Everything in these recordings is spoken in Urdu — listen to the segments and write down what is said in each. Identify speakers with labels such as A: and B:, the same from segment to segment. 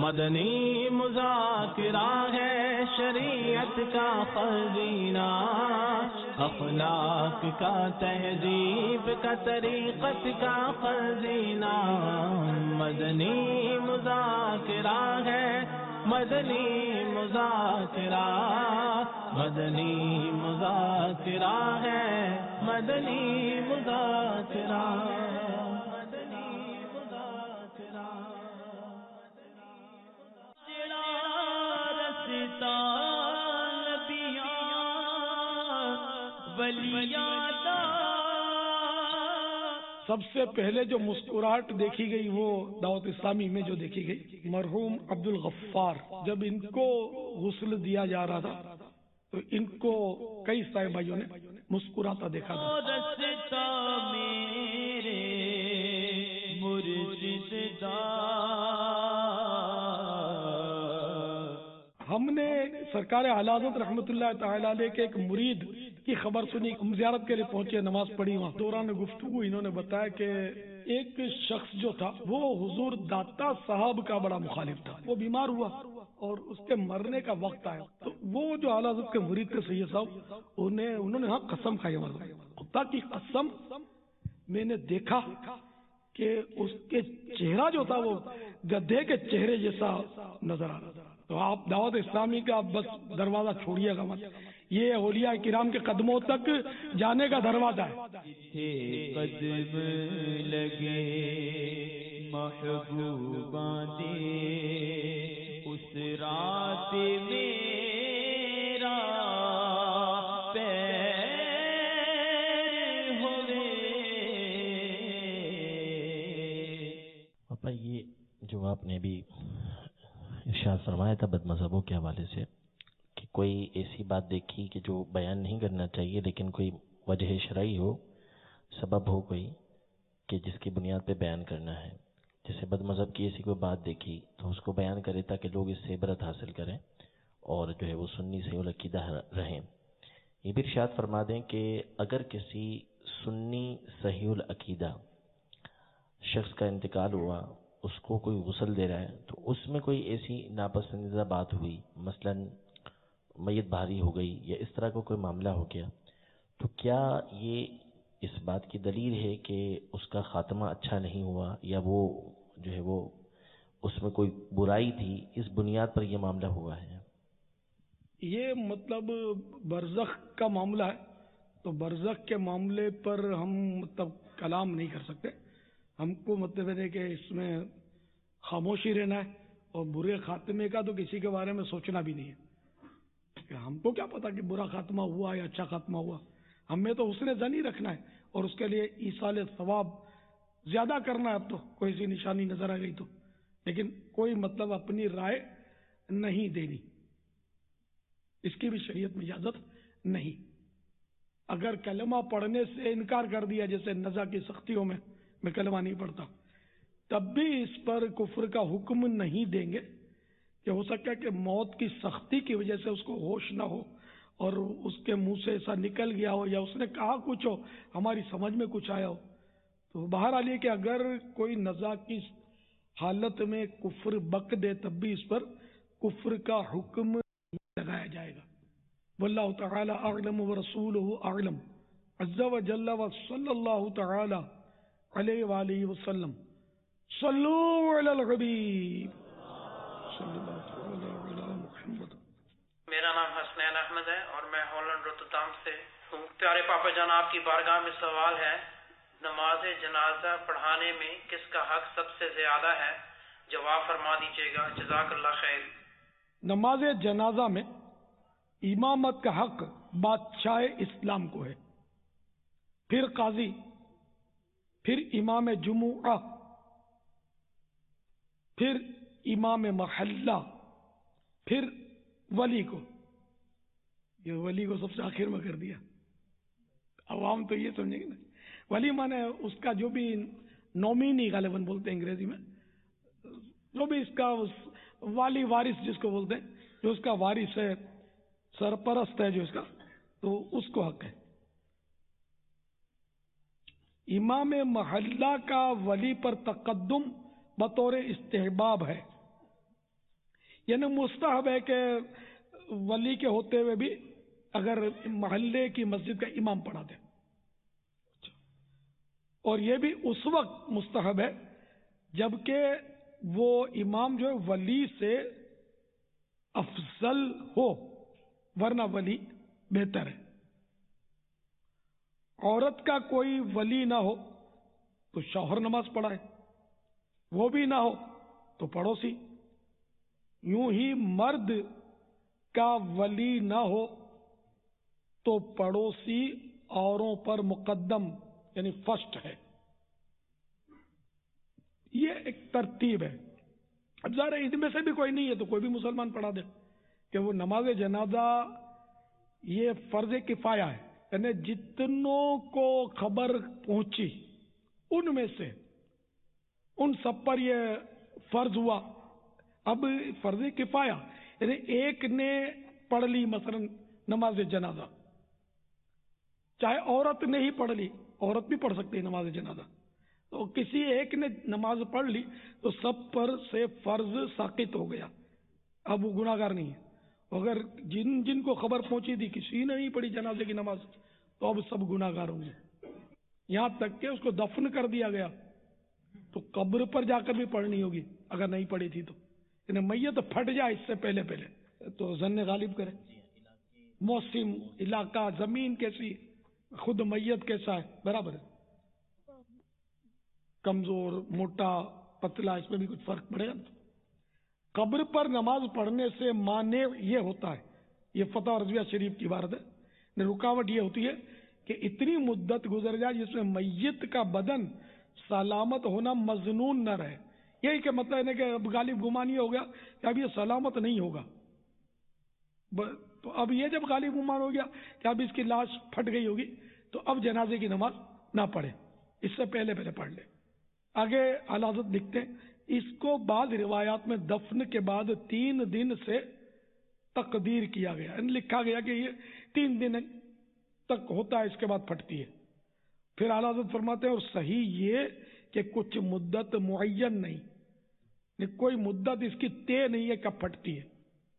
A: مدنی مذاکرہ ہے شریعت کا خزینہ، اخلاق کا تہذیب کا طریقت کا خزینہ، مدنی مذاکرہ ہے، مدنی مذاکرہ، مدنی مذاکرہ ہے، مدنی مذاکرہ، مدنی مذاکرہ، جڑا رستا نبیاں ولیاں دا۔
B: سب سے پہلے جو مسکراہٹ دیکھی گئی وہ دعوت اسلامی میں جو دیکھی گئی، مرحوم عبد الغفار جب ان کو غسل دیا جا رہا تھا تو ان کو کئی صاحب بھائیوں نے مسکراتا دیکھا تھا۔
A: رستا میرے مرشد دا،
B: ہم نے سرکار اعلی حضرت رحمۃ اللہ تعالی علیہ کے ایک مرید کی خبر سنی، ہم زیارت کے لیے پہنچے، نماز پڑھی وہاں۔ دوران گفتگو انہوں نے بتایا کہ ایک شخص جو تھا وہ حضور داتا صاحب کا بڑا مخالف تھا، وہ بیمار ہوا اور اس کے مرنے کا وقت آیا تو وہ جو اعلی حضرت کے مرید تھے سید صاحب، انہوں نے قسم کھائی، خدا کی قسم میں نے دیکھا کہ اس کے چہرہ جو تھا وہ گدھے کے چہرے جیسا نظر آ رہا تھا۔ تو آپ دعوت اسلامی کا بس دروازہ چھوڑیے گا مت، یہ اولیاء کرام کے قدموں تک جانے کا دروازہ ہے۔
A: قدم لگے محبوباں دے اس رات میرا پیر ہوئے۔
C: پاپا یہ جو آپ نے بھی ارشاد فرمایا تھا بد مذہبوں کے حوالے سے کہ کوئی ایسی بات دیکھی کہ جو بیان نہیں کرنا چاہیے لیکن کوئی وجہ شرعی ہو، سبب ہو کوئی کہ جس کی بنیاد پہ بیان کرنا ہے، جیسے بد مذہب کی ایسی کوئی بات دیکھی تو اس کو بیان کرے تاکہ لوگ اس سے عبرت حاصل کریں اور جو ہے وہ سنی سے عقیدہ رہیں۔ یہ بھی ارشاد فرما دیں کہ اگر کسی سنی صحیح العقیدہ شخص کا انتقال ہوا، اس کو کوئی غسل دے رہا ہے تو اس میں کوئی ایسی ناپسندیدہ بات ہوئی، مثلاً میت بھاری ہو گئی یا اس طرح کا کوئی معاملہ ہو گیا، تو کیا یہ اس بات کی دلیل ہے کہ اس کا خاتمہ اچھا نہیں ہوا یا وہ جو ہے وہ اس میں کوئی برائی تھی، اس بنیاد پر یہ معاملہ ہوا ہے؟
B: یہ مطلب برزخ کا معاملہ ہے تو برزخ کے معاملے پر ہم مطلب کلام نہیں کر سکتے، ہم کو مطلب ہے کہ اس میں خاموشی رہنا ہے، اور برے خاتمے کا تو کسی کے بارے میں سوچنا بھی نہیں ہے۔ ہم کو کیا پتا کہ برا خاتمہ ہوا یا اچھا خاتمہ ہوا، ہمیں تو حسن ظن ہی رکھنا ہے اور اس کے لیے ایصال ثواب زیادہ کرنا ہے۔ اب تو کوئی سی نشانی نظر آ گئی تو، لیکن کوئی مطلب اپنی رائے نہیں دینی، اس کی بھی شریعت میں اجازت نہیں۔ اگر کلمہ پڑھنے سے انکار کر دیا، جیسے نزا کی سختیوں میں کلمہ نہیں پڑھتا، تب بھی اس پر کفر کا حکم نہیں دیں گے، کہ ہو سکتا ہے کہ موت کی سختی کی وجہ سے اس کو ہوش نہ ہو اور اس کے منہ سے ایسا نکل گیا ہو یا اس نے کہا کچھ ہو، ہماری سمجھ میں کچھ آیا ہو۔ تو بہرحال یہ کہ اگر کوئی نزا کی حالت میں کفر بک دے تب بھی اس پر کفر کا حکم لگایا جائے گا۔ واللہ تعالی اعلم ورسولہ اعلم عز وجل وصلی اللہ تعالی علیہ وآلہ وسلم۔ صلو علی الحبیب صلی اللہ تعالی علی محمد۔
D: میرا نام حسنین احمد ہے اور میں ہالینڈ روتردام سے ہوں۔ پیارے پاپا جان، آپ کی بارگاہ میں سوال ہے، نماز جنازہ پڑھانے میں کس کا حق سب سے زیادہ ہے؟ جواب فرما دیجیے گا، جزاک اللہ خیر۔
B: نماز جنازہ میں امامت کا حق بادشاہ اسلام کو ہے، پھر قاضی، پھر امام جمعہ، پھر امام محلہ، پھر ولی کو۔ یہ ولی کو سب سے آخر میں کر دیا، عوام تو یہ سمجھیں گے نا، ولی مانے اس کا جو بھی نومینی غالباً بولتے ہیں انگریزی میں، جو بھی اس کا والی وارث جس کو بولتے ہیں، جو اس کا وارث ہے، سرپرست ہے جو اس کا، تو اس کو حق ہے۔ امام محلہ کا ولی پر تقدم بطور استحباب ہے، یعنی مستحب ہے کہ ولی کے ہوتے ہوئے بھی اگر محلے کی مسجد کا امام پڑھا دے، اور یہ بھی اس وقت مستحب ہے جبکہ وہ امام جو ہے ولی سے افضل ہو، ورنہ ولی بہتر ہے۔ عورت کا کوئی ولی نہ ہو تو شوہر نماز پڑھائے، وہ بھی نہ ہو تو پڑوسی۔ یوں ہی مرد کا ولی نہ ہو تو پڑوسی اوروں پر مقدم یعنی فرسٹ ہے۔ یہ ایک ترتیب ہے۔ اب ظاہر ان میں سے بھی کوئی نہیں ہے تو کوئی بھی مسلمان پڑھا دے کہ وہ نماز جنازہ یہ فرض کفایہ ہے، یعنی جتنوں کو خبر پہنچی ان میں سے ان سب پر یہ فرض ہوا۔ اب فرض کفایہ یعنی ایک نے پڑھ لی مثلا نماز جنازہ، چاہے عورت نے ہی پڑھ لی، عورت بھی پڑھ سکتی ہے نماز جنازہ، تو کسی ایک نے نماز پڑھ لی تو سب پر سے فرض ساقط ہو گیا، اب وہ گناہ گار نہیں ہے۔ اگر جن کو خبر پہنچی تھی کسی نے نہیں پڑھی جنازے کی نماز تو اب سب گناہ گار ہوں گے، یہاں تک کہ اس کو دفن کر دیا گیا تو قبر پر جا کر بھی پڑھنی ہوگی اگر نہیں پڑھی تھی تو، یعنی میت پھٹ جائے اس سے پہلے تو ظن غالب کرے۔ موسم، علاقہ، زمین کیسی، خود میت کیسا ہے، برابر ہے، کمزور، موٹا، پتلا، اس میں بھی کچھ فرق پڑے گا۔ قبر پر نماز پڑھنے سے مانع یہ ہوتا ہے، یہ فتح رضویہ شریف کی عبارت ہے، رکاوٹ یہ ہوتی ہے کہ اتنی مدت گزر جائے جس میں میت کا بدن سلامت ہونا مظنون نہ رہے۔ یہی کہ مطلب ہے کہ اب غالب گمان یہ ہو گیا کہ اب یہ سلامت نہیں ہوگا، تو اب یہ جب غالب گمان ہو گیا کہ اب اس کی لاش پھٹ گئی ہوگی تو اب جنازے کی نماز نہ پڑھے، اس سے پہلے پڑھ لے۔ آگے اعلیٰ حضرت لکھتے ہیں اس کو بعض روایات میں دفن کے بعد 3 دن سے تقدیر کیا گیا، لکھا گیا کہ یہ 3 دن تک ہوتا ہے، اس کے بعد پھٹتی ہے۔ پھر اعلیٰ حضرت فرماتے ہیں اور صحیح یہ کہ کچھ مدت معین نہیں، کوئی مدت اس کی طے نہیں ہے کب پھٹتی ہے۔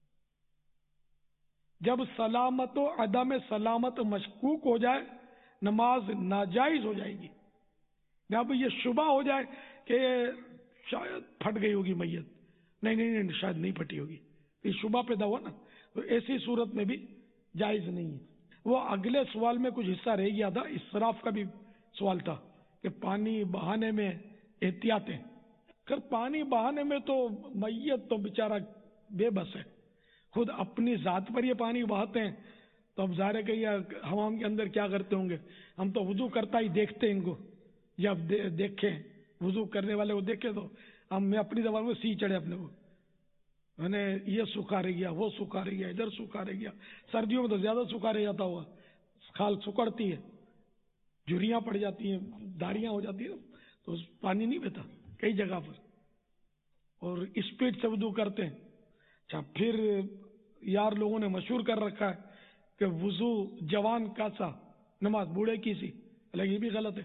B: جب سلامت و عدم سلامت مشکوک ہو جائے نماز ناجائز ہو جائے گی۔ جب یہ شبہ ہو جائے کہ شاید پھٹ گئی ہوگی میت، نہیں شاید نہیں پھٹی ہوگی، یہ شبہ پیدا ہوا نا، تو ایسی صورت میں بھی جائز نہیں ہے۔ وہ اگلے سوال میں کچھ حصہ رہ گیا تھا، اسراف کا بھی سوال تھا کہ پانی بہانے میں احتیاطیں۔ پھر پانی بہانے میں تو میت تو بیچارہ بے بس ہے، خود اپنی ذات پر یہ پانی بہاتے ہیں تو اب ظاہر ہے کہ یہ حمام کے اندر کیا کرتے ہوں گے، ہم تو وضو کرتا ہی دیکھتے ان کو، جب دیکھیں وضو کرنے والے کو دیکھے تو ہم میں اپنی زبان میں سی چڑھے اپنے کو، میں نے یہ سکھا رہ گیا، وہ سکھا رہ گیا، ادھر سکھا رہ گیا۔ سردیوں میں تو زیادہ سکھا رہ جاتا ہوا، کھال سکڑتی ہے، جھریاں پڑ جاتی ہیں، داڑیاں ہو جاتی ہیں، تو پانی نہیں بہتا کئی جگہ پر، اور اسپیڈ سے وضو کرتے ہیں۔ اچھا پھر یار لوگوں نے مشہور کر رکھا ہے کہ وضو جوان کا سا نماز بوڑھے کی سی، لیکن یہ بھی غلط ہے،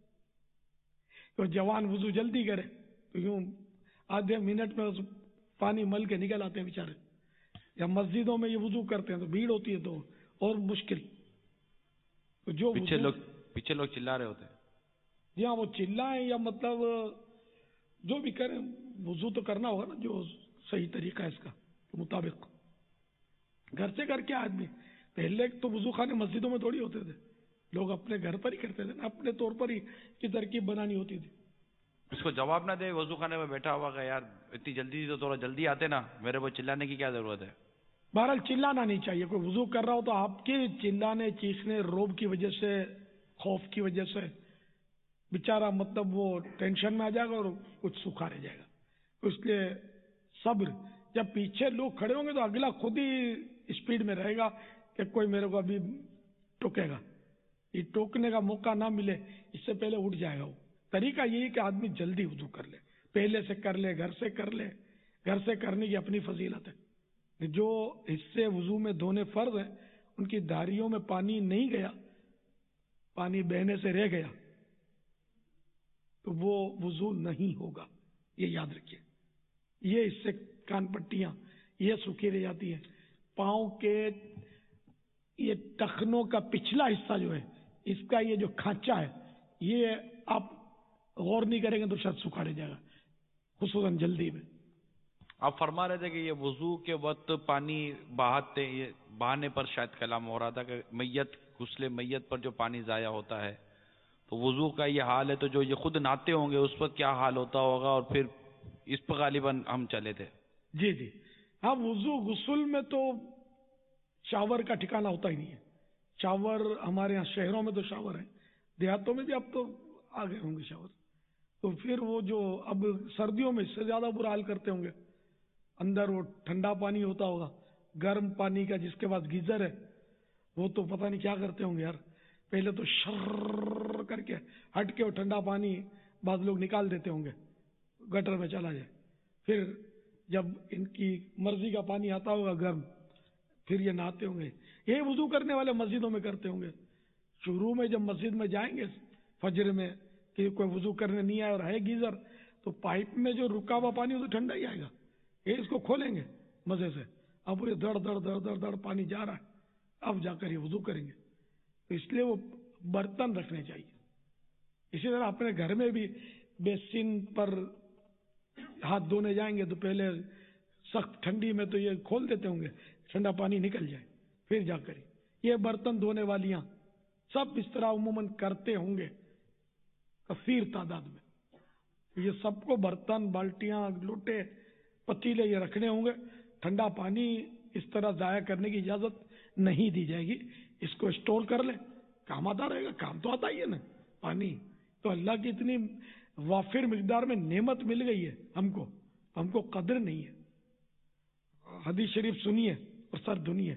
B: تو جوان وضو جلدی کرے تو یوں آدھے منٹ میں پانی مل کے نکل آتے ہیں بیچارے، یا مسجدوں میں یہ وضو کرتے ہیں تو بھیڑ ہوتی ہے تو اور مشکل، تو جو
E: پیچھے لوگ چلا رہے ہوتے ہیں،
B: جی ہاں وہ چلائیں یا مطلب جو بھی کریں، وضو تو کرنا ہوگا نا جو صحیح طریقہ ہے اس کا مطابق۔ گھر سے کر کے آدمی، پہلے تو وضو خانے مسجدوں میں تھوڑی ہوتے تھے، لوگ اپنے گھر پر ہی کرتے تھے، اپنے طور پر ہی کی ترکیب بنانی ہوتی تھی۔
E: اس کو جواب نہ دے وضو خانے میں بیٹھا ہوا کہ یار اتنی جلدی تو تھوڑا جلدی آتے نا، میرے کو چلانے کی کیا ضرورت ہے۔
B: بہرحال چلانا نہیں چاہیے، کوئی وضو کر رہا ہو تو آپ کے چلانے چیخنے روب کی وجہ سے، خوف کی وجہ سے بیچارہ مطلب وہ ٹینشن میں آ جائے گا اور کچھ سکھا رہ جائے گا، اس لیے صبر۔ جب پیچھے لوگ کھڑے ہوں گے تو اگلا خود ہی اسپیڈ میں رہے گا کہ کوئی میرے کو ابھی ٹوکے گا، یہ ٹوکنے کا موقع نہ ملے اس سے پہلے اٹھ جائے گا وہ۔ طریقہ یہی کہ آدمی جلدی وضو کر لے، پہلے سے کر لے، گھر سے کر لے، گھر سے کرنے کی اپنی فضیلت ہے۔ جو حصے وضو میں دھونے فرض ہیں ان کی داڑھیوں میں پانی نہیں گیا، پانی بہنے سے رہ گیا تو وہ وضو نہیں ہوگا، یہ یاد رکھیے۔ یہ حصے کان پٹیاں ये सूखी रह जाती है। पाँव के ये टखनों का पिछला हिस्सा जो है, इसका ये जो खांचा है, ये आप गौर नहीं करेंगे तो शायद सूखा रह जाएगा, खुसूसन जल्दी में।
E: आप फरमा रहे थे कि ये वजू के वक्त पानी बहाने पर शायद कलाम हो रहा था कि मैयत गुस्ले मैयत पर जो पानी ज़ाया होता है, तो वजू का ये हाल है, तो जो ये खुद नहाते होंगे उस पर क्या हाल होता होगा, और फिर इस पर गालिबन हम चले थे।
B: जी जी हाँ, वजू गुस्ल में तो शावर का ठिकाना होता ही नहीं है। शावर हमारे यहाँ शहरों में तो शावर है, देहातों में भी अब तो आ गए होंगे शावर। तो फिर वो जो अब सर्दियों में इससे ज्यादा बुरा हाल करते होंगे, अंदर वो ठंडा पानी होता होगा, गर्म पानी का जिसके पास गीजर है वो तो पता नहीं क्या करते होंगे यार। पहले तो शर्र करके हट के वो ठंडा पानी बाद लोग निकाल देते होंगे, गटर में चला जाए। फिर जब इनकी मर्जी का पानी आता होगा गर्म, फिर ये नहाते होंगे। ये वुजू करने वाले मस्जिदों में करते होंगे। शुरू में जब मस्जिद में जाएंगे फजर में कि कोई वुजू करने नहीं आया और है गीजर, तो पाइप में जो रुका हुआ पानी वो तो ठंडा ही आएगा। ये इसको खोलेंगे मजे से, अब ये दड़ दड़ दड़ दड़ दड़ पानी जा रहा है, अब जाकर ये वुजू करेंगे। तो इसलिए वो बर्तन रखने चाहिए। इसी तरह अपने घर में भी बेसिन पर हाथ धोने जाएंगे तो पहले सख्त ठंडी में तो ये खोल देते होंगे, ठंडा पानी निकल जाए, फिर जाकर ये बर्तन धोने वालियां सब इस तरह उमूमन करते होंगे कसीर तादाद में। ये सबको बर्तन, बाल्टियां, लोटे, पतीले ये रखने होंगे। ठंडा पानी इस तरह जाया करने की इजाजत नहीं दी जाएगी। इसको स्टोर कर ले, काम आता रहेगा। काम तो आता ही है ना पानी। तो अल्लाह की इतनी वाफिर मिकदार में नेमत मिल गई है हमको कदर नहीं है। हदीस शरीफ सुनिए और सर दुनिए।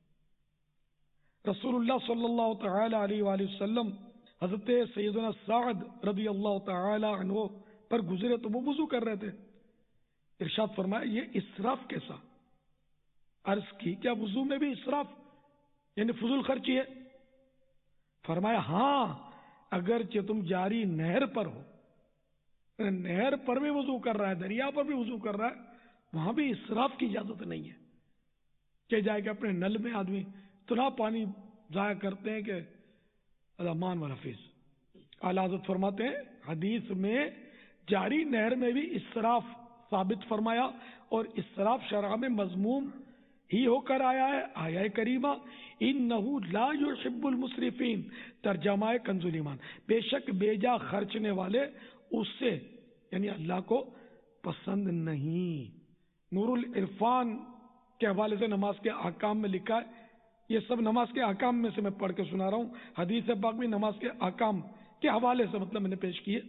B: रसूलुल्लाह सल्लल्लाहु तआला अलैहि वसल्लम हजरत सैयदना साद रज़ी अल्लाह तआला अन्हु पर गुजरे तो वो वुजू कर रहे थे। इरशाद फरमाया, ये इसराफ कैसा? अर्ज की, क्या वुजू में भी इसराफ यानी फजूल खर्ची है? फरमाया, हाँ, अगर तुम जारी नहर पर हो, नहर पर भी वुजू कर रहा है, दरिया पर भी वुजू कर रहा है, वहां भी इसराफ की इजाजत नहीं है कि जाएगा अपने नल में आदमी इतना पानी जाया करते हैं कि अमान व हफीज। आला हज़रत फरमाते हैं, हदीस में जारी नहर में भी इसराफ साबित फरमाया, और इसराफ शरअ में मज़मूम ही होकर आया है। आया करीमा, इन्नहु ला युहिब्बुल मुसरिफीन, तर्जमाए कंजुल ईमान, बेशक बेजा खर्चने वाले उससे यानी अल्लाह को पसंद नहीं। नूरुल इरफान के हवाले से नमाज के अहकाम में लिखा है। ये सब नमाज के अहकाम में से मैं पढ़ के सुना रहा हूँ। हदीस पाक भी नमाज के अहकाम के हवाले से मतलब मैंने पेश किए।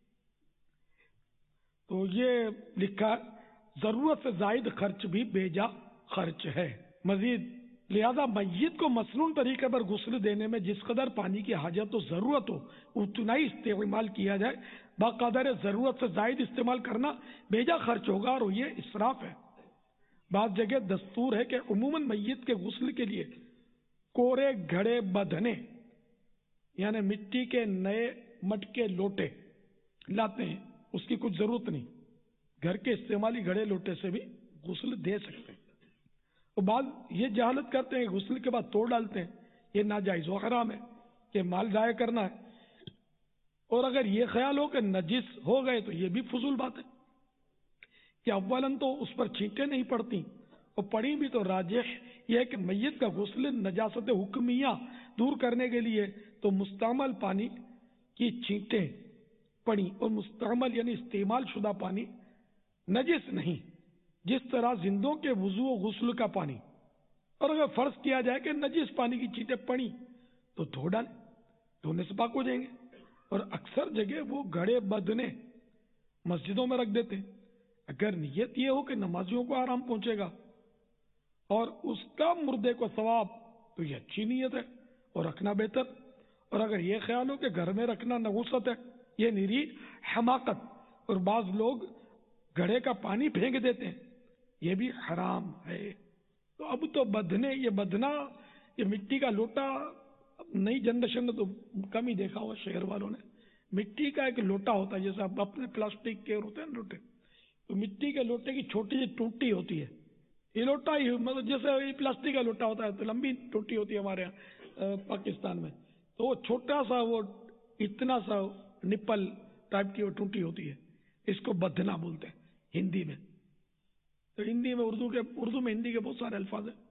B: तो ये लिखा, जरूरत से जायद खर्च भी बेजा खर्च है। मजीद लिहाजा मय्यत को मसनून तरीके पर गुस्ल देने में जिस कदर पानी की हाजत तो जरूरत हो उतना ही इस्तेमाल किया जाए। बाक़दर जरूरत से जायद इस्तेमाल करना बेजा खर्च होगा और ये इसराफ है। बात जगह दस्तूर है कि उमूमन मय्यत के गुस्ल के लिए कोरे घड़े बधने यानी मिट्टी के नए मटके लोटे लाते हैं, उसकी कुछ जरूरत नहीं। घर के इस्तेमाली घड़े लोटे से भी गुस्ल दे सकते हैं। तो बाद ये जहालत करते हैं, गुस्ल के बाद तोड़ डालते हैं, ये नाजायज व हराम है कि माल जाया करना है। और अगर ये ख्याल हो कि नजिस हो गए तो ये भी फजूल बात है कि अव्वलन तो उस पर छींटे नहीं पड़ती, और पड़ी भी तो राजिह यह है कि मैयत का गुस्ल नजासत हुक्मिया दूर करने के लिए तो मुस्तअमल पानी की छींटे पड़ी, और मुस्तअमल यानी इस्तेमाल शुदा पानी नजिस नहीं, जिस तरह जिंदों के वुजू और गुस्ल का पानी। और अगर फर्ज किया जाए कि नजिस पानी की छींटे पड़ी तो धो डालें, धोने से पाक हो जाएंगे। और अक्सर जगह वो घड़े बदने मस्जिदों में रख देते हैं। अगर नियत ये हो कि नमाजियों को आराम पहुंचेगा और उसका मुर्दे को सवाब, तो ये अच्छी नियत है और रखना बेहतर। और अगर ये ख्याल हो कि घर में रखना नगुसत है, ये निरी हमाकत। और बाज लोग घड़े का पानी फेंक देते हैं, ये भी हराम है। तो अब तो बदने, ये बदना, ये मिट्टी का लोटा, नई जनरेशन ने तो कम ही देखा हुआ शहर वालों ने। मिट्टी का एक लोटा होता है, जैसे अपने प्लास्टिक के होते हैं लोटे, तो मिट्टी के लोटे की छोटी सी टूटी होती है, یہ لوٹا ہی مطلب جیسے یہ پلاسٹک کا لوٹا ہوتا ہے تو لمبی ٹوٹی ہوتی ہے ہمارے یہاں پاکستان میں، تو وہ چھوٹا سا وہ اتنا سا نپل ٹائپ کی وہ ٹوٹی ہوتی ہے، اس کو بدنا بولتے ہیں ہندی میں. تو ہندی میں اردو میں ہندی کے بہت سارے الفاظ ہیں.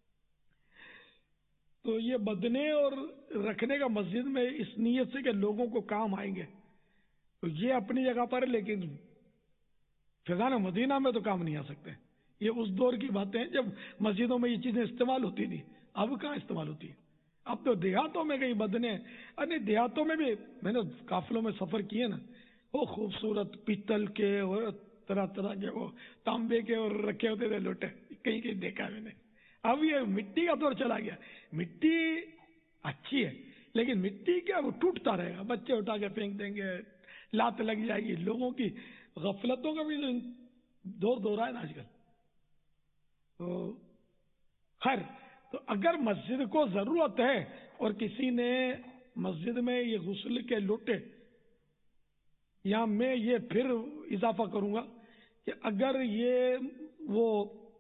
B: تو یہ بدنے اور رکھنے کا مسجد میں اس نیت سے کہ لوگوں کو کام آئیں گے، تو یہ اپنی جگہ پر ہے، لیکن فیضان مدینہ میں تو کام نہیں آ سکتے. یہ اس دور کی باتیں ہیں جب مسجدوں میں یہ چیزیں استعمال ہوتی تھی، اب کہاں استعمال ہوتی ہے. اب تو دیہاتوں میں کئی بدنے، ارے دیہاتوں میں بھی میں نے قافلوں میں سفر کیے نا، وہ خوبصورت پیتل کے اور طرح طرح کے وہ تانبے کے اور رکھے ہوتے تھے لوٹے، کہیں کہیں دیکھا میں نے. اب یہ مٹی کا دور چلا گیا. مٹی اچھی ہے لیکن مٹی کیا وہ ٹوٹتا رہے گا، بچے اٹھا کے پھینک دیں گے، لات لگ جائے گی. لوگوں کی غفلتوں کا بھی دور دورہ ہے نا آج کل. تو خیر، تو اگر مسجد کو ضرورت ہے اور کسی نے مسجد میں یہ غسل کے لوٹے، یا میں یہ پھر اضافہ کروں گا کہ اگر یہ وہ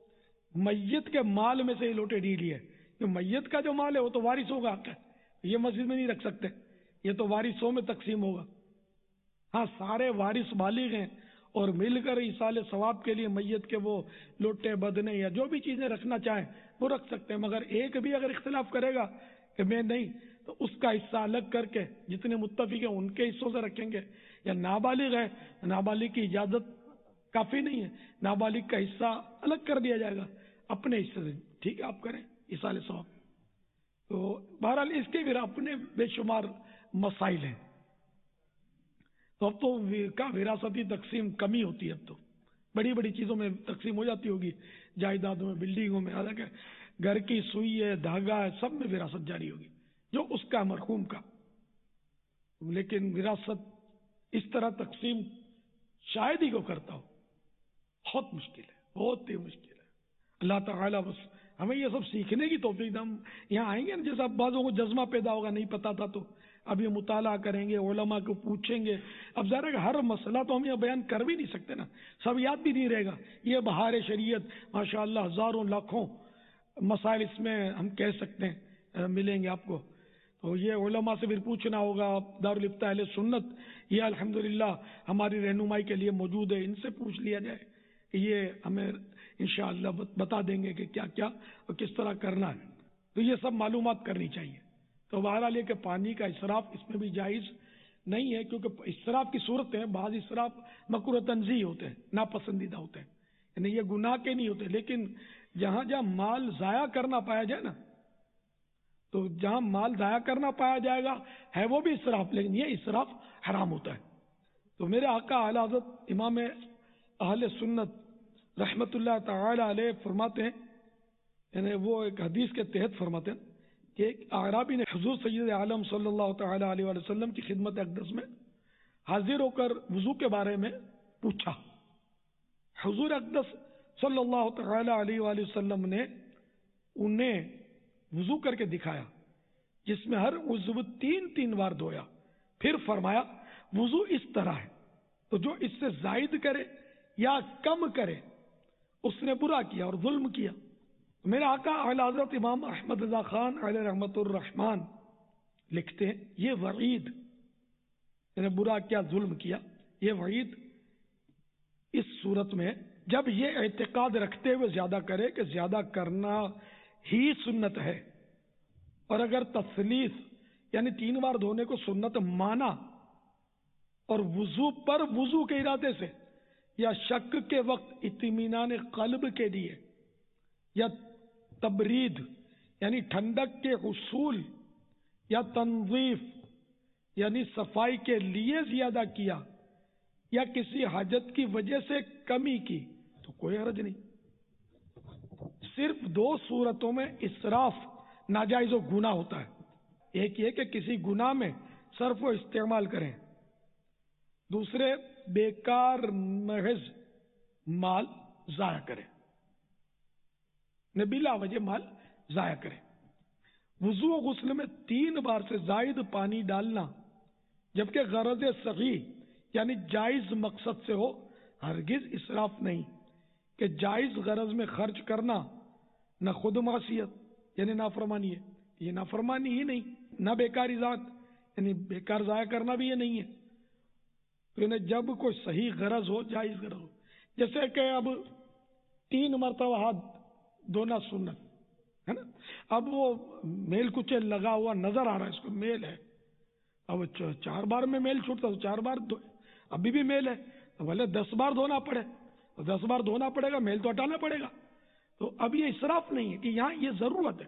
B: میت کے مال میں سے یہ لوٹے نہیں لیے، جو میت کا جو مال ہے وہ تو وارثوں کا حق ہے، یہ مسجد میں نہیں رکھ سکتے، یہ تو وارثوں میں تقسیم ہوگا. ہاں سارے وارث بالغ ہیں اور مل کر ایصال ثواب کے لیے میت کے وہ لوٹے بدنے یا جو بھی چیزیں رکھنا چاہیں وہ رکھ سکتے ہیں. مگر ایک بھی اگر اختلاف کرے گا کہ میں نہیں، تو اس کا حصہ الگ کر کے جتنے متفق ہیں ان کے حصوں سے رکھیں گے. یا نابالغ ہے، نابالغ کی اجازت کافی نہیں ہے، نابالغ کا حصہ الگ کر دیا جائے گا اپنے حصے سے. ٹھیک ہے آپ کریں ایصال ثواب. تو بہرحال اس کے پھر اپنے بے شمار مسائل ہیں. تو اب تو وراثتی تقسیم کمی ہوتی ہے، اب تو بڑی بڑی چیزوں میں تقسیم ہو جاتی ہوگی، جائیدادوں میں، بلڈنگوں میں. حالانکہ گھر کی سوئی ہے، دھاگا ہے، سب میں وراثت جاری ہوگی جو اس کا مرحوم کا. لیکن وراثت اس طرح تقسیم شاید ہی کو کرتا ہو، بہت مشکل ہے، بہت ہی مشکل ہے. اللہ تعالیٰ بس ہمیں یہ سب سیکھنے کی توفیق دے. ہم یہاں آئیں گے نا، جیسا بعضوں کو جذبہ پیدا ہوگا نہیں پتا تھا تو اب یہ مطالعہ کریں گے، علماء کو پوچھیں گے. اب ظاہر ہے کہ ہر مسئلہ تو ہم یہ بیان کر بھی نہیں سکتے نا، سب یاد بھی نہیں رہے گا. یہ بہار شریعت ماشاءاللہ ہزاروں لاکھوں مسائل اس میں ہم کہہ سکتے ہیں ملیں گے آپ کو. تو یہ علماء سے پھر پوچھنا ہوگا. دارالفتاء اہل سنت یہ الحمدللہ ہماری رہنمائی کے لیے موجود ہے، ان سے پوچھ لیا جائے کہ یہ ہمیں انشاءاللہ بتا دیں گے کہ کیا کیا اور کس طرح کرنا ہے. تو یہ سب معلومات کرنی چاہیے. تو بہرحال یہ کہ پانی کا اسراف اس میں بھی جائز نہیں ہے، کیونکہ اسراف کی صورت ہے، بعض اسراف مکروہ تنزیہ ہوتے ہیں، ناپسندیدہ ہوتے ہیں، یعنی یہ گناہ کے نہیں ہوتے. لیکن جہاں جہاں مال ضائع کرنا پایا جائے نا، تو جہاں مال ضائع کرنا پایا جائے گا ہے وہ بھی اسراف، لیکن یہ اسراف حرام ہوتا ہے. تو میرے آقا اعلی حضرت امام اہل سنت رحمت اللہ تعالی علیہ فرماتے ہیں، یعنی وہ ایک حدیث کے تحت فرماتے ہیں کہ ایک اعرابی نے حضور سید عالم صلی اللہ تعالی علیہ وآلہ وسلم کی خدمت اقدس میں حاضر ہو کر وضو کے بارے میں پوچھا. حضور اقدس صلی اللہ تعالی علیہ وآلہ وسلم نے انہیں وضو کر کے دکھایا جس میں ہر عضو 3 بار دھویا. پھر فرمایا وضو اس طرح ہے، تو جو اس سے زائد کرے یا کم کرے اس نے برا کیا اور ظلم کیا. میرے آقا اعلی حضرت امام احمد رضا خان علیہ رحمت الرحمن لکھتے ہیں یہ وعید، یعنی برا کیا، ظلم کیا، یہ وعید اس صورت میں جب یہ اعتقاد رکھتے ہوئے زیادہ کرے کہ زیادہ کرنا ہی سنت ہے، اور اگر تثلیث یعنی 3 بار دھونے کو سنت مانا اور وضو پر وضو کے ارادے سے یا شک کے وقت اطمینان قلب کے لیے یا تبرید یعنی ٹھنڈک کے حصول یا تنظیف یعنی صفائی کے لیے زیادہ کیا یا کسی حاجت کی وجہ سے کمی کی تو کوئی حرج نہیں. صرف 2 صورتوں میں اسراف ناجائز و گناہ ہوتا ہے. ایک یہ کہ کسی گناہ میں صرف و استعمال کریں، دوسرے بیکار محض مال ضائع کریں، بلا وجہ مال ضائع کریں. وضو و غسل میں 3 بار سے زائد پانی ڈالنا جبکہ غرض صحیح یعنی جائز مقصد سے ہو ہرگز اسراف نہیں. کہ جائز غرض میں خرچ کرنا نہ خود معصیت یعنی نافرمانی ہے، یہ نافرمانی ہی نہیں، نہ بیکاری ذات یعنی بیکار ضائع کرنا بھی یہ نہیں ہے. تو انہیں جب کوئی صحیح غرض ہو، جائز غرض ہو، جیسے کہ اب 3 مرتبہ ہاتھ دھونا سنت ہے نا، اب وہ میل کچھ لگا ہوا نظر آ رہا ہے، اس کو میل ہے، اب 4 بار میں میل چھوٹتا تو 4 بار ابھی بھی میل ہے، تو بھلے 10 بار دھونا پڑے، 10 بار دھونا پڑے گا، میل تو ہٹانا پڑے گا. تو اب یہ اسراف نہیں ہے کہ یہاں یہ ضرورت ہے.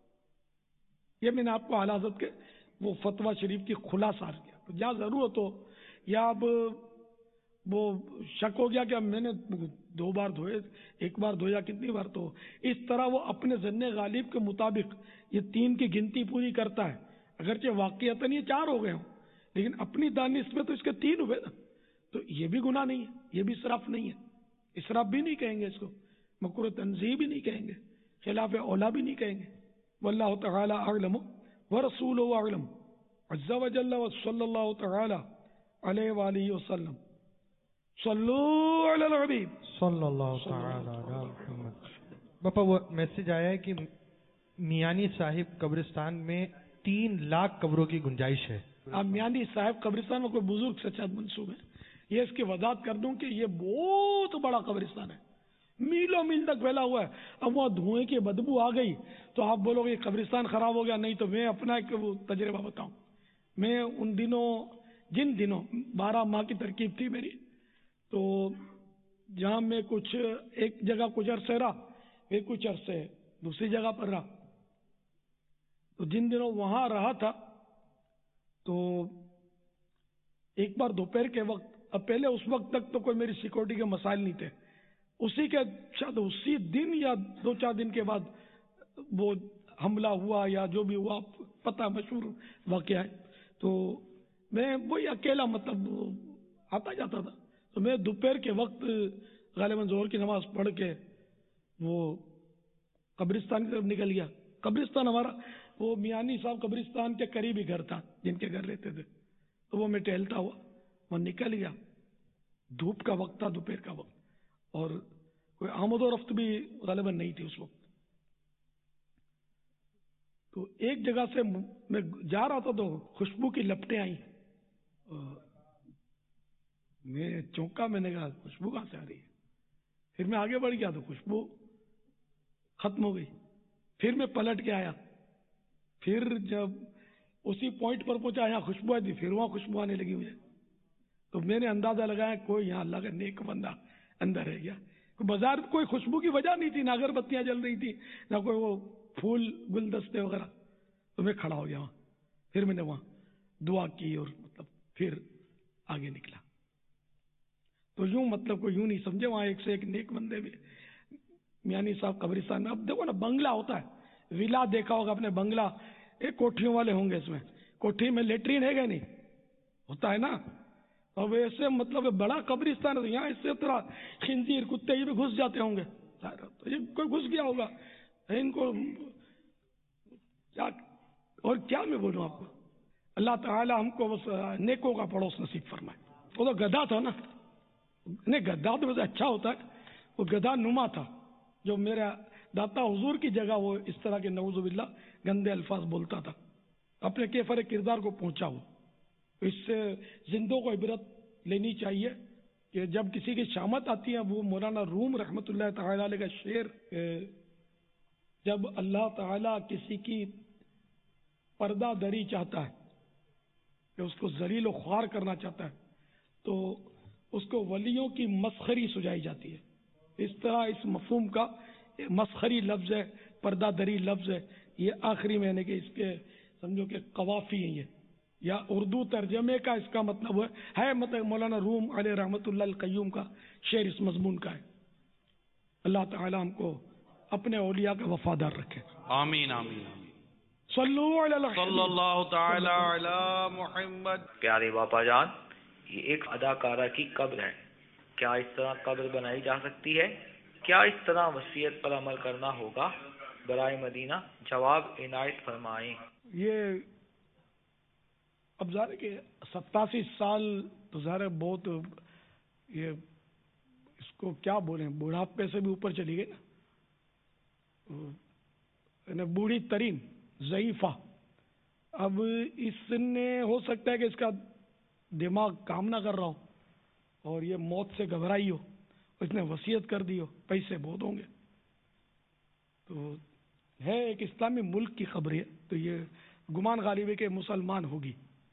B: یہ میں نے آپ کو اعلی حضرت کے وہ فتویٰ شریف کی خلاصہ کیا. تو جہاں ضرورت ہو، یا اب وہ شک ہو گیا کہ اب میں نے 2 بار دھوئے، 1 بار دھویا، کتنی بار، تو اس طرح وہ اپنے ظن غالب کے مطابق یہ 3 کی گنتی پوری کرتا ہے. اگرچہ واقعتاً یہ 4 ہو گئے ہوں، لیکن اپنی دانش میں تو اس کے 3 ہوئے نا. تو یہ بھی گناہ نہیں ہے، یہ بھی اسراف نہیں ہے. اسراف بھی نہیں کہیں گے اس کو، مکروہ تنزیہ بھی نہیں کہیں گے، خلاف اولا بھی نہیں کہیں گے. واللہ تعالی اعلم ورسولہ اعلم عز وجل وصلی اللہ تعالی علیہ وآلہ وسلم. صلو علی الحبیب
F: صلی اللہ تعالی علی محمد. باپا وہ میسج آیا ہے کہ میانی صاحب قبرستان میں 3 لاکھ قبروں کی گنجائش ہے.
B: اب میانی صاحب قبرستان میں کوئی بزرگ سے شاید منسوب ہے. یہ اس کی وضاحت کر دوں کہ یہ بہت بڑا قبرستان ہے، میلوں میل تک پھیلا ہوا ہے. اب وہاں دھوئیں کی بدبو آ گئی تو آپ بولو گے قبرستان خراب ہو گیا. نہیں تو میں اپنا ایک وہ تجربہ بتاؤں. میں ان دنوں، جن دنوں 12 ماہ کی ترکیب تھی میری، تو جہاں میں کچھ ایک جگہ کچھ عرصے رہا، پھر کچھ عرصے دوسری جگہ پر رہا. تو جن دنوں وہاں رہا تھا تو ایک بار دوپہر کے وقت، اب پہلے اس وقت تک تو کوئی میری سیکورٹی کے مسائل نہیں تھے، اسی کے شاید اسی دن یا 2-4 دن کے بعد وہ حملہ ہوا یا جو بھی ہوا، پتہ مشہور واقعہ ہے. تو میں وہی اکیلا مطلب آتا جاتا تھا. تو میں دوپہر کے وقت غالباً ظہر کی نماز پڑھ کے وہ قبرستان کی طرف نکل گیا. قبرستان ہمارا وہ میانی صاحب قبرستان کے قریب ہی گھر تھا، جن کے گھر رہتے تھے. تو وہ میں ٹہلتا ہوا وہ نکل گیا. دھوپ کا وقت تھا، دوپہر کا وقت، اور کوئی آمد و رفت بھی غالباً نہیں تھی اس وقت. تو ایک جگہ سے میں جا رہا تھا تو خوشبو کی لپٹیں آئیں. میں چونکا، میں نے کہا خوشبو کہاں سے آ رہی ہے. پھر میں آگے بڑھ گیا تو خوشبو ختم ہو گئی. پھر میں پلٹ کے آیا، پھر جب اسی پوائنٹ پر پہنچا یہاں خوشبو آئی تھی، پھر وہاں خوشبو آنے لگی مجھے. تو میں نے اندازہ لگایا کوئی یہاں اللہ کا نیک بندہ اندر رہ گیا. بازار کوئی خوشبو کی وجہ نہیں تھی، نہ اگربتیاں جل رہی تھی، نہ کوئی وہ پھول گلدستے وغیرہ. تو میں کھڑا ہو گیا وہاں. پھر میں نے وہاں دعا کی اور مطلب پھر آگے نکلا. تو یوں مطلب کوئی یوں نہیں سمجھے، وہاں ایک سے ایک نیک بندے بھی. میانی صاحب قبرستان میں اب دیکھو نا، بنگلہ ہوتا ہے، ولا دیکھا ہوگا اپنے، بنگلہ ایک کوٹھیوں والے ہوں گے، اس میں کوٹھی میں لیٹرین ہے گا نہیں ہوتا ہے نا. اور ویسے مطلب بڑا قبرستان ہے، یہاں اس سے طرح خنزیر کتے یہ بھی گھس جاتے ہوں گے. تو یہ کوئی گھس گیا ہوگا ان کو کیا. اور کیا میں بولوں آپ کو، اللہ تعالی ہم کو بس نیکوں کا پڑوس نصیب فرمائے. وہ تو گدھا تھا نا، نہیں گدھا تو ویسے اچھا ہوتا ہے، وہ گدھا نما تھا جو میرا داتا حضور کی جگہ وہ اس طرح کے نعوذ باللہ گندے الفاظ بولتا تھا، اپنے کیفر کردار کو پہنچا ہو. اس سے زندوں کو عبرت لینی چاہیے کہ جب کسی کی شامت آتی ہے، وہ مولانا روم رحمۃ اللہ تعالی علیہ کا شعر، جب اللہ تعالی کسی کی پردہ دری چاہتا ہے کہ اس کو ذلیل و خوار کرنا چاہتا ہے تو اس کو ولیوں کی مسخری سجائی جاتی ہے. اس طرح اس مفہوم کا مسخری لفظ ہے، پردہ دری لفظ ہے، یہ آخری مہینے کے اس کے سمجھو کہ قوافی ہیں، یہ یا اردو ترجمے کا اس کا مطلب ہے مطلب مولانا روم علیہ رحمۃ اللہ القیوم کا شعر اس مضمون کا ہے. اللہ تعالی ہم کو اپنے اولیاء کا وفادار رکھے.
E: آمین آمین.
B: صلو علی
E: صلی اللہ تعالی علی محمد.
G: پیارے باپا جان، یہ ایک اداکارہ کی قبر ہے، کیا اس طرح قبر بنائی جا سکتی ہے؟ کیا اس طرح وصیت پر عمل کرنا ہوگا؟ برائے مدینہ جواب عنایت فرمائیں.
B: یہ اب ظاہر ہے کہ 87 سال تو ظاہر ہے بہت، یہ اس کو کیا بولیں, بڑھاپے سے بھی اوپر چلی گئی نا, بوڑھی ترین ضعیفہ. اب اس نے ہو سکتا ہے کہ اس کا دماغ کام نہ کر رہا ہو اور یہ موت سے گھبرائی ہو, اس نے وصیت کر دی ہو, پیسے بہت ہوں گے. تو ہے ایک اسلامی ملک کی خبر ہے, تو یہ گمان غالب ہے کہ مسلمان ہوگی.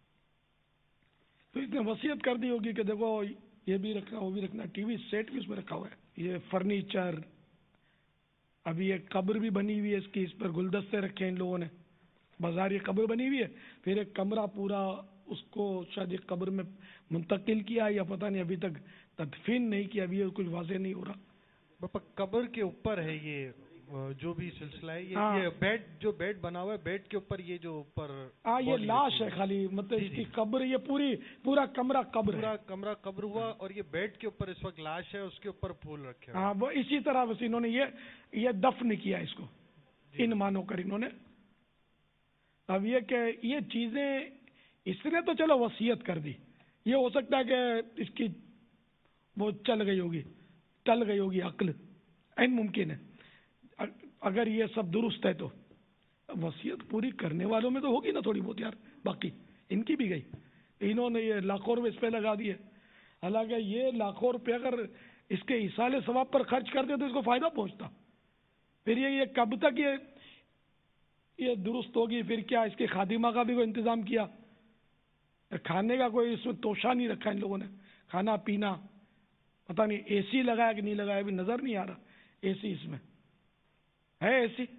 B: تو اس نے وصیت کر دی ہوگی کہ دیکھو یہ بھی رکھنا, وہ بھی رکھنا, ٹی وی سیٹ بھی اس میں رکھا ہوا ہے, یہ فرنیچر, ابھی ایک قبر بھی بنی ہوئی ہے اس کی, اس پر گلدستے رکھے ہیں ان لوگوں نے, بازار یہ قبر بنی ہوئی ہے, پھر ایک کمرہ پورا اس کو شاید ایک قبر میں منتقل کیا یا پتہ نہیں, ابھی تک تدفین نہیں کیا, ابھی کچھ واضح نہیں ہو رہا.
F: باپا قبر کے اوپر ہے یہ جو بھی سلسلہ ہے, یہ بیڈ جو بیڈ بنا ہوا ہے, بیڈ کے اوپر یہ جو اوپر
B: یہ لاش ہے خالی, مطلب اس کی قبر, یہ پورا کمرہ قبر,
F: پورا کمرہ قبر ہوا, اور یہ بیڈ کے اوپر اس وقت لاش ہے, اس کے اوپر پھول رکھے.
B: ہاں, وہ اسی طرح بس انہوں نے یہ دفن کیا اس کو, ان مانو کر انہوں نے. اب یہ کہ یہ چیزیں اس نے تو چلو وصیت کر دی, یہ ہو سکتا ہے کہ اس کی وہ چل گئی ہوگی عقل, این ممکن ہے اگر یہ سب درست ہے. تو وصیت پوری کرنے والوں میں تو ہوگی نا تھوڑی بہت یار, باقی ان کی بھی گئی, انہوں نے یہ لاکھوں روپے اس پہ لگا دیے. حالانکہ یہ لاکھوں روپے اگر اس کے ایصال ثواب پر خرچ کرتے تو اس کو فائدہ پہنچتا. پھر یہ کب تک یہ درست ہوگی؟ پھر کیا اس کے خادمہ کا بھی کوئی انتظام کیا؟ کھانے کا کوئی اس میں توشہ نہیں رکھا ان لوگوں نے, کھانا پینا پتہ نہیں, اے سی لگایا کہ نہیں لگایا ابھی نظر نہیں آ رہا. اے سی اس میں ہے, اے سی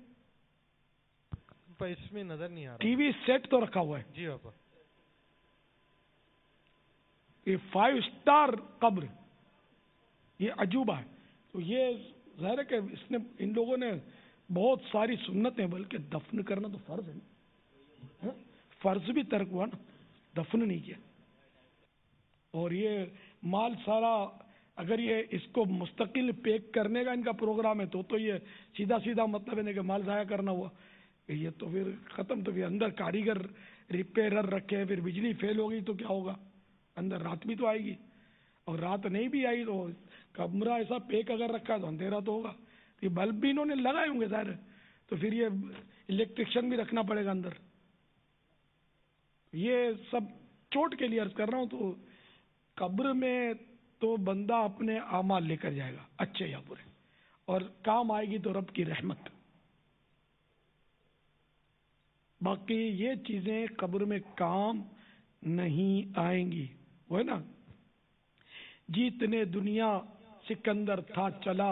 F: اس میں نظر نہیں آ رہا.
B: ٹی وی سیٹ تو رکھا ہوا ہے.
F: جی بابا,
B: یہ 5 اسٹار قبر, یہ عجوبہ ہے. تو یہ ظاہر ہے کہ اس نے, ان لوگوں نے بہت ساری سنتیں, بلکہ دفن کرنا تو فرض ہے, فرض بھی ترک ہوا نا, دفن نہیں کیا. اور یہ مال سارا اگر یہ اس کو مستقل پیک کرنے کا ان کا پروگرام ہے تو یہ سیدھا مطلب ہے کہ مال ضائع کرنا ہوا. یہ تو پھر ختم. تو پھر اندر کاریگر ریپیرر رکھے, پھر بجلی فیل ہو گئی تو کیا ہوگا؟ اندر رات بھی تو آئے گی, اور رات نہیں بھی آئی تو کمرہ ایسا پیک اگر رکھا ہے تو اندھیرا تو ہوگا. یہ بلب بھی انہوں نے لگائے ہوں گے ظاہر ہے, تو پھر یہ الیکٹریشین بھی رکھنا پڑے گا اندر. یہ سب چوٹ کے لیے عرض کر رہا ہوں. تو قبر میں تو بندہ اپنے اعمال لے کر جائے گا, اچھے یا برے, اور کام آئے گی تو رب کی رحمت. باقی یہ چیزیں قبر میں کام نہیں آئیں گی. وہ ہے نا, جیتنے دنیا سکندر تھا چلا,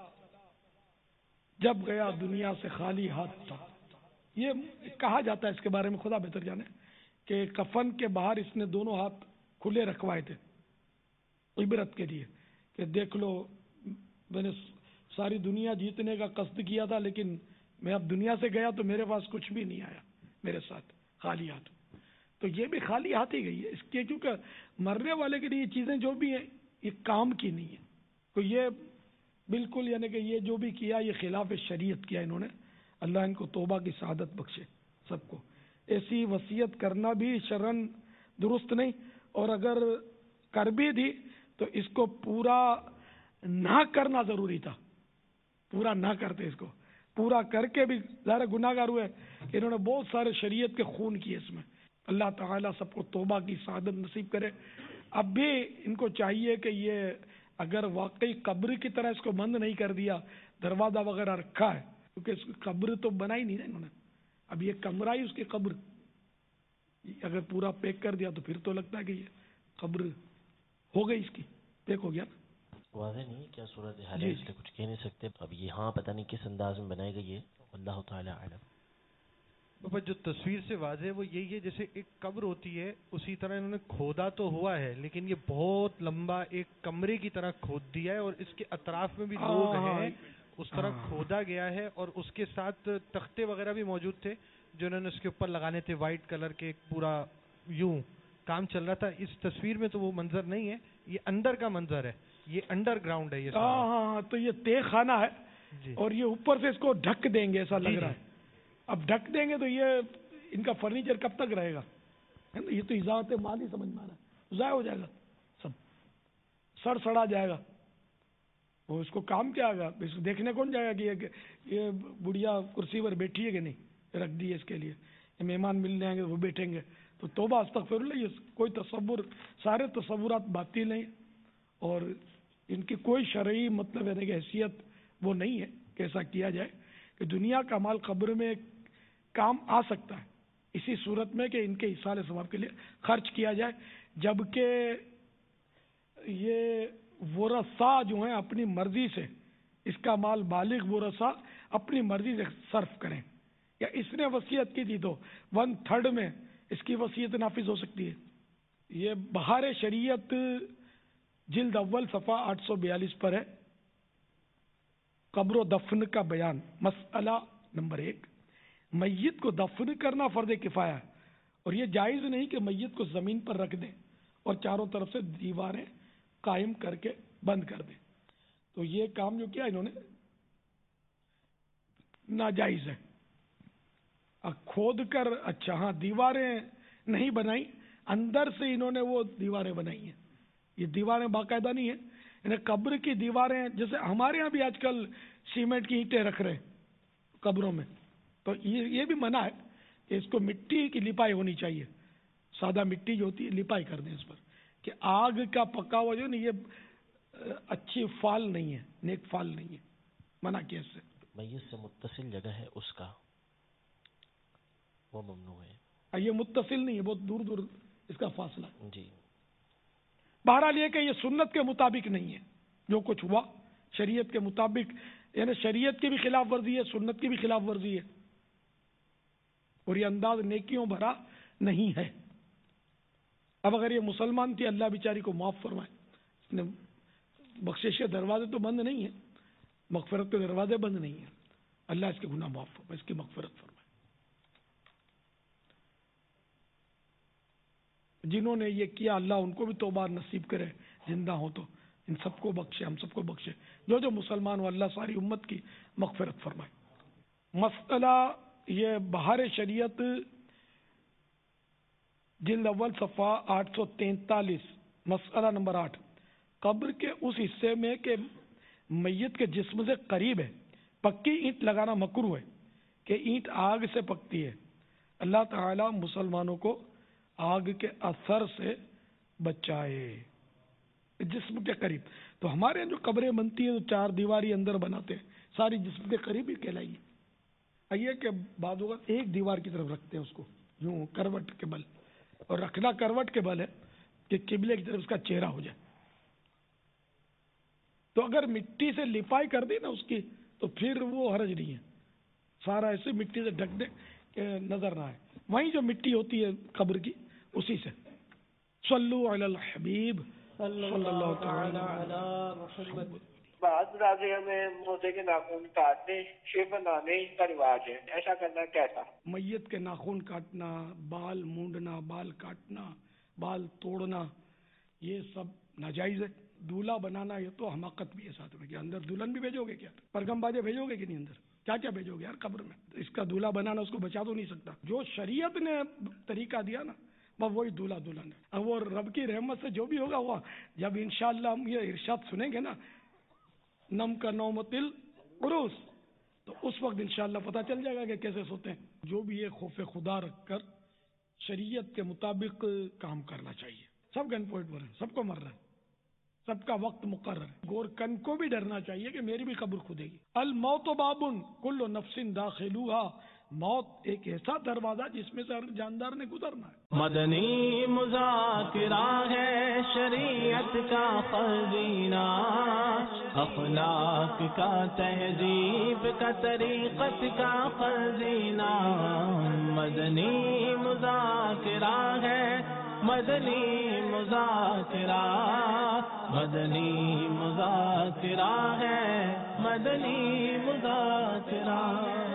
B: جب گیا دنیا سے خالی ہاتھ تھا. یہ کہا جاتا ہے اس کے بارے میں, خدا بہتر جانے, کہ کفن کے باہر اس نے دونوں ہاتھ کھلے رکھوائے تھے عبرت کے لیے, کہ دیکھ لو میں نے ساری دنیا جیتنے کا قصد کیا تھا, لیکن میں اب دنیا سے گیا تو میرے پاس کچھ بھی نہیں آیا, میرے ساتھ خالی ہاتھ. تو یہ بھی خالی ہاتھ ہی گئی ہے اس کے, کیونکہ مرنے والے کے لیے یہ چیزیں جو بھی ہیں یہ کام کی نہیں ہے. تو یہ بالکل یعنی کہ یہ جو بھی کیا یہ خلاف شریعت کیا انہوں نے. اللہ ان کو توبہ کی سعادت بخشے سب کو. ایسی وصیت کرنا بھی شرعن درست نہیں, اور اگر کر بھی دی تو اس کو پورا نہ کرنا ضروری تھا. پورا نہ کرتے, اس کو پورا کر کے بھی ظاہر گناہ گار ہوئے کہ انہوں نے بہت سارے شریعت کے خون کیے اس میں. اللہ تعالیٰ سب کو توبہ کی سعادت نصیب کرے. اب بھی ان کو چاہیے کہ یہ اگر واقعی قبر کی طرح اس کو بند نہیں کر دیا, دروازہ وغیرہ رکھا ہے, کیونکہ اس کی قبر تو بنائی نہیں نا انہوں نے, اب یہ کمرہ ہی اس کی قبر, اگر پورا پیک کر دیا تو پھر تو لگتا ہے کہ یہ قبر ہو گئی, اس کی پیک ہو گیا.
C: واضح نہیں کیا صورت حال ہے, اس لیے کچھ کہہ نہیں سکتے. اب یہاں پتہ نہیں کس انداز میں بنائی گئی ہے, اللہ تعالی اعلم.
F: بابا جو تصویر سے واضح ہے وہ یہی ہے جیسے ایک قبر ہوتی ہے, اسی طرح انہوں نے کھودا تو ہوا ہے, لیکن یہ بہت لمبا ایک کمرے کی طرح کھود دیا ہے, اور اس کے اطراف میں بھی لوگ ہیں, اس طرح کھودا گیا ہے, اور اس کے ساتھ تختے وغیرہ بھی موجود تھے جو انہوں نے اس کے اوپر لگانے تھے, وائٹ کلر کے, پورا یوں کام چل رہا تھا. اس تصویر میں تو وہ منظر نہیں ہے, یہ اندر کا منظر ہے, یہ انڈر گراؤنڈ ہے. یہ
B: ہاں, تو یہ تہ خانہ ہے, اور یہ اوپر سے اس کو ڈھک دیں گے ایسا لگ رہا ہے. اب ڈھک دیں گے تو یہ ان کا فرنیچر کب تک رہے گا؟ یہ تو اضاعت مال ہی سمجھ میں آ رہا ہے, ضائع ہو جائے گا, سب سڑ سڑا جائے گا. وہ اس کو کام کیا آگا؟ اس کو دیکھنے کون جائے گا کہ یہ بڑھیا کرسی پر بیٹھی ہے کہ نہیں، رکھ دی ہے اس کے لیے، یہ مہمان ملنے آئیں گے وہ بیٹھیں گے. تو توبہ استغفر اللہ، یہ کوئی تصور، سارے تصورات باطل ہیں اور ان کی کوئی شرعی مطلب ہے کہ حیثیت وہ نہیں ہے کہ ایسا کیا جائے کہ دنیا کا مال قبر میں کام آ سکتا ہے اسی صورت میں کہ ان کے ایصال ثواب کے لیے خرچ کیا جائے، جبکہ یہ ورثہ جو ہیں اپنی مرضی سے اس کا مال بالغ ورثہ اپنی مرضی سے صرف کریں، یا اس نے وصیت کی تھی تو 1/3 میں اس کی وصیت نافذ ہو سکتی ہے. یہ بہار شریعت جلد اول صفحہ 842 پر ہے، قبر و دفن کا بیان. مسئلہ نمبر 1، میت کو دفن کرنا فرض کفایہ ہے اور یہ جائز نہیں کہ میت کو زمین پر رکھ دیں اور چاروں طرف سے دیواریں قائم کر کے بند کر دیں. تو یہ کام جو کیا انہوں نے ناجائز ہے. کھود کر، اچھا ہاں، دیواریں نہیں بنائی، اندر سے انہوں نے وہ دیواریں بنائی ہیں. یہ دیواریں باقاعدہ نہیں ہیں، یعنی قبر کی دیواریں، جیسے ہمارے ہاں بھی آج کل سیمنٹ کی اینٹیں رکھ رہے ہیں قبروں میں، تو یہ بھی منع ہے کہ اس کو مٹی کی لپائی ہونی چاہیے، سادہ مٹی جو ہوتی ہے لپائی کر دیں اس پر، کہ آگ کا پکا ہوا جو نہیں، یہ اچھی فال نہیں ہے، نیک فال نہیں ہے، منع کیا اس سے.
C: میت سے متصل جگہ ہے اس کا، وہ ممنوع ہے.
B: یہ متصل نہیں ہے، بہت دور دور اس کا فاصلہ.
C: جی،
B: بہرحال یہ کہ یہ سنت کے مطابق نہیں ہے جو کچھ ہوا، شریعت کے مطابق، یعنی شریعت کی بھی خلاف ورزی ہے، سنت کی بھی خلاف ورزی ہے، اور یہ انداز نیکیوں بھرا نہیں ہے. اب اگر یہ مسلمان تھی، اللہ بیچاری کو معاف فرمائے، اس نے بخشش کے دروازے تو بند نہیں ہیں، مغفرت کے دروازے بند نہیں ہیں، اللہ اس کے گناہ معاف فرمائے، اس کی مغفرت فرمائے. جنہوں نے یہ کیا اللہ ان کو بھی توبہ نصیب کرے، زندہ ہو تو ان سب کو بخشے، ہم سب کو بخشے، جو مسلمان ہو اللہ ساری امت کی مغفرت فرمائے. مسئلہ یہ بہار شریعت جلد اول صفحہ 843، مسئلہ نمبر 8، قبر کے اس حصے میں کہ میت کے جسم سے قریب ہے پکی اینٹ لگانا مکروہ ہے کہ اینٹ آگ سے پکتی ہے. اللہ تعالی مسلمانوں کو آگ کے اثر سے بچائے. جسم کے قریب تو ہمارے جو قبریں بنتی ہیں تو 4 دیواری اندر بناتے ہیں، ساری جسم کے قریب ہی کہلائیں گی. یہ کہ بعض اوقات ایک دیوار کی طرف رکھتے ہیں اس کو، یوں کروٹ کے بل، اور رکھنا کروٹ کے بل ہے کہ قبلے کی طرف اس کا چہرہ ہو جائے. تو اگر مٹی سے لپائی کر دی نا اس کی تو پھر وہ حرج نہیں ہے، سارا ایسے مٹی سے ڈھک دے کہ نظر نہ آئے. وہیں جو مٹی ہوتی ہے قبر کی اسی سے. صلو علی الحبیب صلی اللہ تعالی علی محمد.
H: بعض راضیوں میں موزے کے ناخن کاٹنے، شیو بنانے کا رواج ہے، ایسا کرنا کیسا؟
B: میت کے ناخن کاٹنا، بال مونڈنا، بال کاٹنا، بال توڑنا، یہ سب ناجائز ہے. دولہا بنانا یہ تو حماقت بھی ہے ساتھ میں، کہ اندر دلہن بھی بھیجو گے کیا؟ پرگم باجے بھیجو گے کہ نہیں اندر؟ کیا کیا بھیجو گے یار قبر میں؟ اس کا دولہا بنانا اس کو بچا تو نہیں سکتا. جو شریعت نے طریقہ دیا نا وہی دولہا دلہن ہے. اب وہ رب کی رحمت سے جو بھی ہوگا وہ جب انشاءاللہ ہم یہ ارشاد سنیں گے نا، نم کا نومت العروس، تو اس وقت انشاءاللہ پتہ چل جائے گا کہ کیسے سوتے ہیں. جو بھی یہ خوف خدا رکھ کر شریعت کے مطابق کام کرنا چاہیے. سب گن پوائنٹ پر ہیں، سب کو مر رہا ہے، سب کا وقت مقرر ہے. گور کن کو بھی ڈرنا چاہیے کہ میری بھی قبر کھدے گی. الموت بابن کل نفس داخلوہا، موت ایک ایسا دروازہ جس میں سے ہر جاندار نے گزرنا ہے.
A: مدنی مذاکرہ ہے شریعت کا خزینہ، اخلاق کا، تہذیب کا، طریقت کا خزینہ. مدنی مذاکرہ ہے، مدنی مذاکرہ، مدنی مذاکرہ ہے، مدنی مذاکرہ.